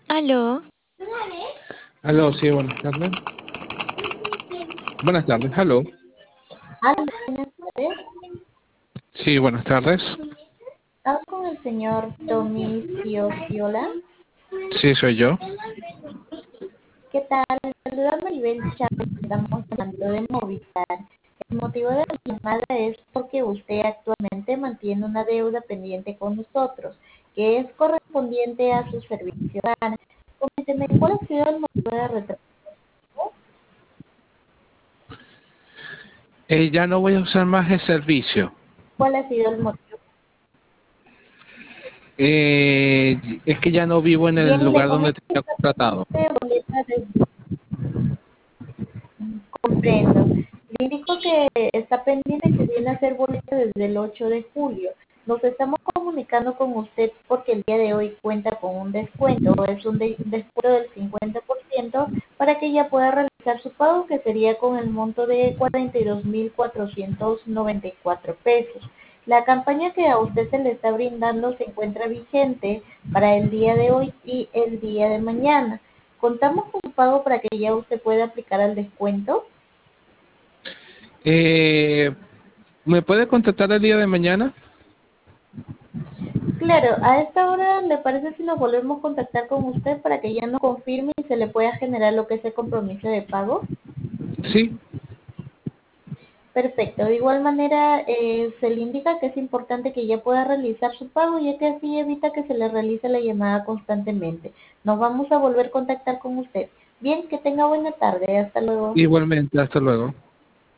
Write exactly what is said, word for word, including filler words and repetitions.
Aló, Aló, sí, buenas tardes. Buenas tardes, aló. Aló, buenas tardes. Sí, buenas tardes. Hablo con el señor Tommy Ciociola. Sí, soy yo. ¿Qué tal? Saluda Maribel Chávez. Estamos hablando de Movistar. El motivo de la llamada es porque usted actualmente mantiene una deuda pendiente con nosotros, que es correspondiente a su servicio. Coménteme, ¿cuál ha sido el motivo de retraso? Eh, ya no voy a usar más el servicio. ¿Cuál ha sido el motivo? Eh, es que ya no vivo en el Bien, le lugar donde comento que tenía está contratado. pendiente boleta de Comprendo. Le indico que está pendiente que viene a ser boleta desde el ocho de julio. Nos estamos comunicando con usted porque el día de hoy cuenta con un descuento, es un de- descuento del cincuenta por ciento para que ella pueda realizar su pago, que sería con el monto de cuarenta y dos mil cuatrocientos noventa y cuatro pesos. La campaña que a usted se le está brindando se encuentra vigente para el día de hoy y el día de mañana. Contamos con un pago para que ya usted pueda aplicar al descuento. Eh, ¿Me puede contactar el día de mañana? Claro, a esta hora le parece si nos volvemos a contactar con usted para que ya nos confirme y se le pueda generar lo que es el compromiso de pago. Sí, Perfecto. De igual manera, eh, se le indica que es importante que ya pueda realizar su pago, ya que así evita que se le realice la llamada constantemente. Nos vamos a volver a contactar con usted. Bien, que tenga buena tarde. Hasta luego. igualmente, hasta luego.